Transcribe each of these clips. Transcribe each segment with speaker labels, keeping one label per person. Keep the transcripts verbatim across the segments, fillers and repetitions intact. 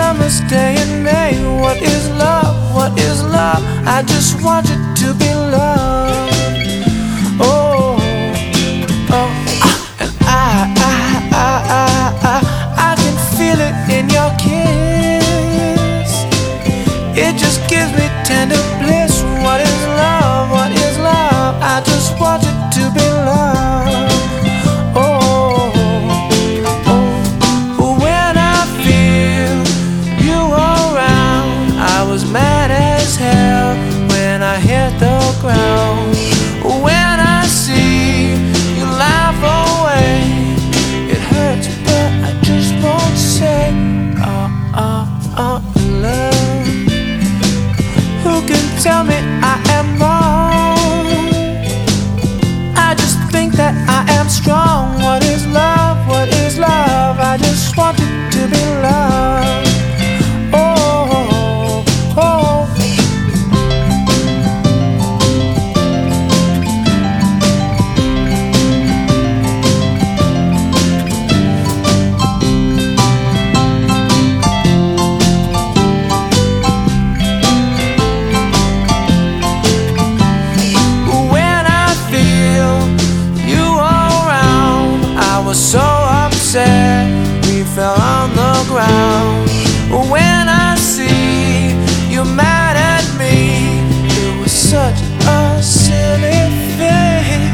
Speaker 1: summer's day in May. What is love? What is love? I just want you to be loved. Oh, oh, and I, I, I, I, I, I can feel it in your kiss. It just gives me tender bliss. What is love? What is love? I just want you to be loved. Oh, oh, when I feel you around, I was mad as hell when I hit the ground. When I see you laugh away, it hurts, but I just won't say, oh, oh, oh, love. Who can tell me I am wrong? I just think that I am strong. What is love? What is love? I just want you to be loved. Oh, oh. When I feel you around, I was so upset we fell on the ground. When I see you mad at me, it was such a silly thing.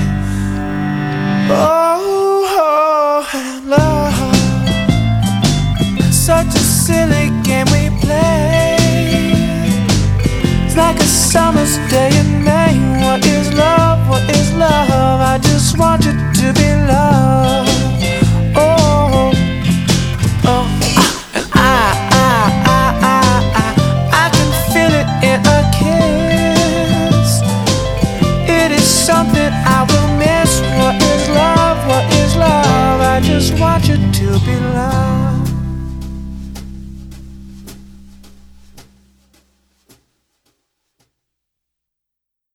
Speaker 1: Oh, oh, love, such a silly game we play. It's like a summer's day in May. What is love? What is love? I just want you to be loved. Oh, oh, and I, I, I, I, I, I can feel it in a kiss. It is something I will miss. What is love? What is love? I just want you to be loved.